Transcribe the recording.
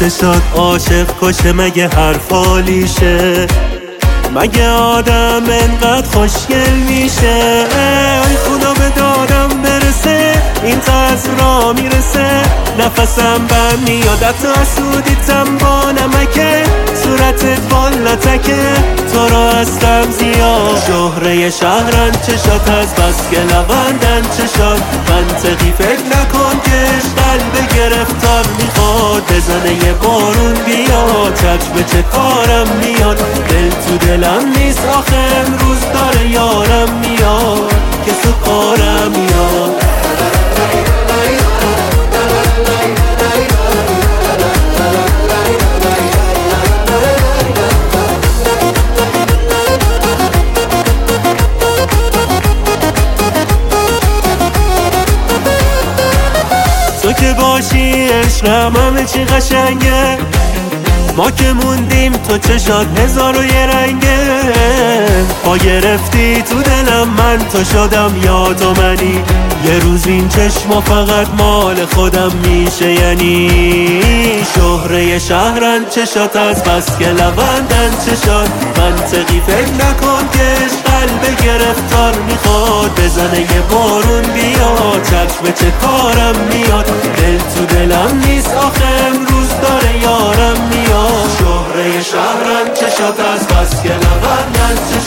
چشات عاشق کشه مگه حرفالیشه؟ مگه آدم انقدر خوشگل میشه؟ ای خدا به دادم برسه این قصر را میرسه، نفسم بند میاد حتی اسودیتم با نمکه، صورتت بالاتکه تو را هستم زیاد. شهره شهرن چشات از بس که لوندن چشات، منطقی فکر نکن که قلب گرفتار میخواد بزنه یه بارون بیاد، چچ به چه کارم میاد، دل تو دلم نیست آخه امروز داره یارم میاد که تو کارم میاد. تو که باشی عشقم همه چی قشنگه، ما که موندیم تو چشات هزار و یه رنگه، پا گرفتی تو دلم من تو شدم یا تو منی، یه روز این چشما فقط مال خودم میشه یعنی. شهره شهرن چشات از بس که لوندن چشات، منطقی فکر نکن که قلب گرفتار میخواد بزنه یه بارون بیاد، چشم به چه کارم میاد، دل تو دلم نیست آخه امروز داره یارم میاد. شهره شهرن چشات از بس که لوندن